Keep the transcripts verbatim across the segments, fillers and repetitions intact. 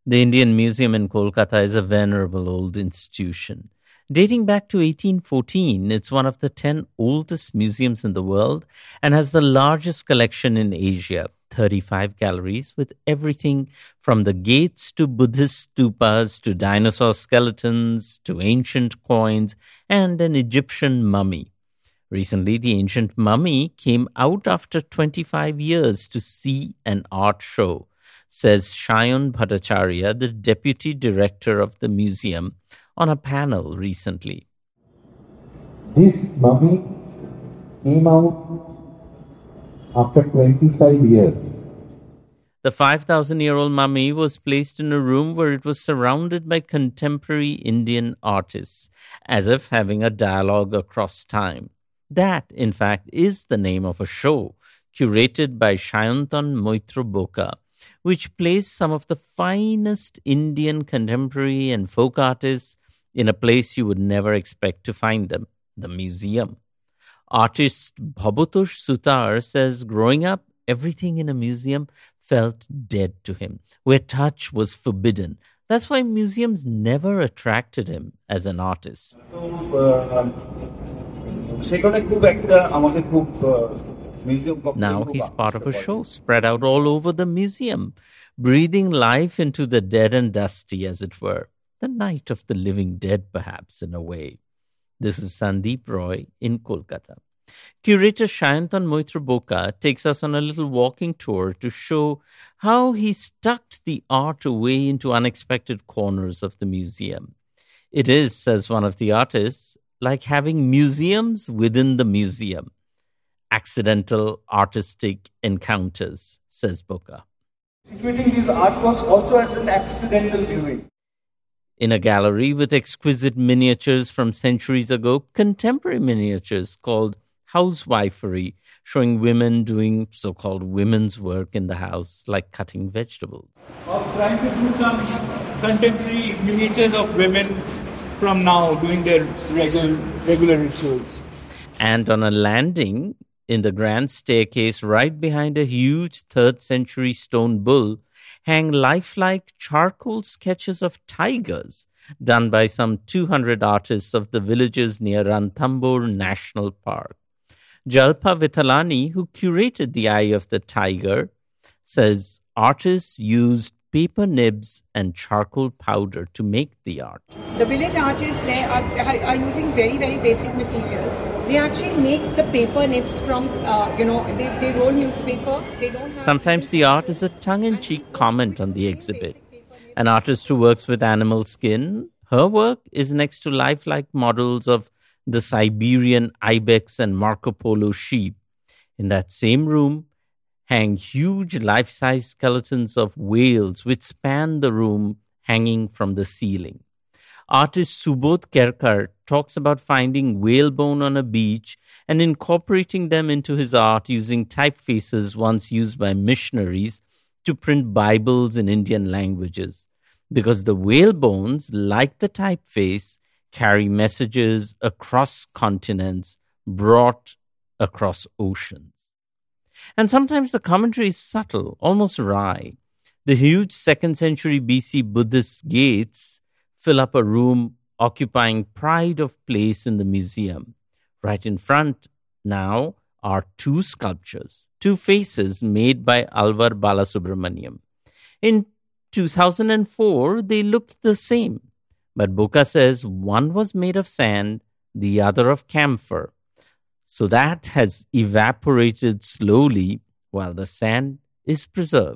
The Indian Museum in Kolkata is a venerable old institution. Dating back to eighteen fourteen, it's one of the ten oldest museums in the world and has the largest collection in Asia, thirty-five galleries with everything from the gates to Buddhist stupas to dinosaur skeletons to ancient coins and an Egyptian mummy. Recently, the ancient mummy came out after twenty-five years to see an art show, says Shayan Bhattacharya, the deputy director of the museum, on a panel recently. This mummy came out after twenty-five years. The five thousand year old mummy was placed in a room where it was surrounded by contemporary Indian artists, as if having a dialogue across time. That, in fact, is the name of a show curated by Sayantan Moitra Boka, which plays some of the finest Indian contemporary and folk artists in a place you would never expect to find them, the museum. Artist Bhabatosh Sutar says growing up, everything in a museum felt dead to him, where touch was forbidden. That's why museums never attracted him as an artist. Now he's part of a show spread out all over the museum, breathing life into the dead and dusty, as it were. The night of the living dead, perhaps, in a way. This is Sandeep Roy in Kolkata. Curator Sayantan Moitra Boka takes us on a little walking tour to show how he's tucked the art away into unexpected corners of the museum. It is, says one of the artists, like having museums within the museum. Accidental artistic encounters, says Boka. Situating these artworks also as an accidental viewing. In a gallery with exquisite miniatures from centuries ago, contemporary miniatures called housewifery, showing women doing so-called women's work in the house, like cutting vegetables. Of trying to do some contemporary miniatures of women from now doing their regular, regular rituals. And on a landing in the grand staircase right behind a huge third century stone bull hang lifelike charcoal sketches of tigers done by some two hundred artists of the villages near Ranthambore National Park. Jalpa Vithalani, who curated the Eye of the Tiger, says artists used paper nibs and charcoal powder to make the art. The village artists there are, are using very, very basic materials. They actually make the paper nibs from, uh, you know, they, they roll newspaper. They don't have Sometimes the art is a tongue-in-cheek comment on the exhibit. An artist who works with animal skin, her work is next to lifelike models of the Siberian ibex and Marco Polo sheep. In that same room hang huge life-size skeletons of whales which span the room hanging from the ceiling. Artist Subodh Kerkar talks about finding whalebone on a beach and incorporating them into his art using typefaces once used by missionaries to print Bibles in Indian languages. Because the whalebones, like the typeface, carry messages across continents, brought across oceans. And sometimes the commentary is subtle, almost wry. The huge second century B C Buddhist gates fill up a room occupying pride of place in the museum. Right in front now are two sculptures, two faces made by Alvar Balasubramaniam. In two thousand four, they looked the same. But Boka says one was made of sand, the other of camphor. So that has evaporated slowly while the sand is preserved.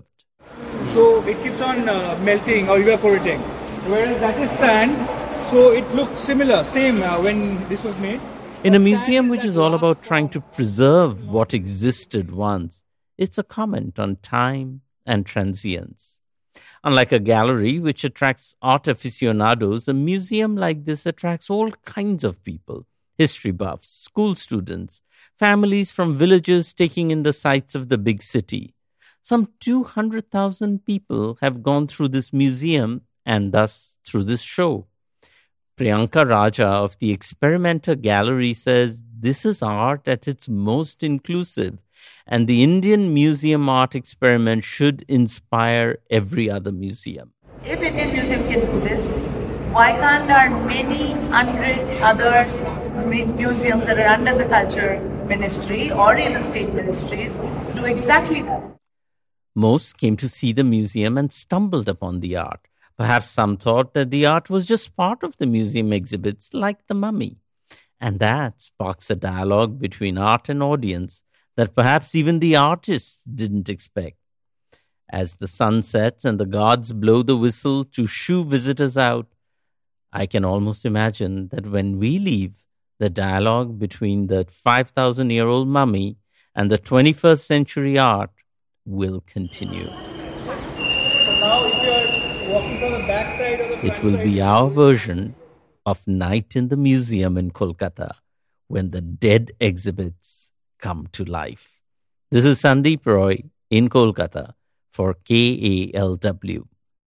So it keeps on uh, melting or evaporating. Whereas that is sand, so it looks similar, same uh, when this was made. In a museum which is all about trying to preserve what existed once, it's a comment on time and transience. Unlike a gallery which attracts art aficionados, a museum like this attracts all kinds of people. History buffs, school students, families from villages taking in the sights of the big city. Some two hundred thousand people have gone through this museum and thus through this show. Priyanka Raja of the Experimenter Gallery says this is art at its most inclusive, and the Indian museum art experiment should inspire every other museum. If Indian Museum can do this, why can't our many hundred other museums that are under the Culture Ministry or even state ministries do exactly that? Most came to see the museum and stumbled upon the art. Perhaps some thought that the art was just part of the museum exhibits, like the mummy. And that sparks a dialogue between art and audience that perhaps even the artists didn't expect. As the sun sets and the guards blow the whistle to shoo visitors out, I can almost imagine that when we leave, the dialogue between the five thousand year old mummy and the twenty-first century art will continue. So now if you're walking from the back side or the front It will side, be our version of Night in the Museum in Kolkata when the dead exhibits come to life. This is Sandeep Roy in Kolkata for K A L W.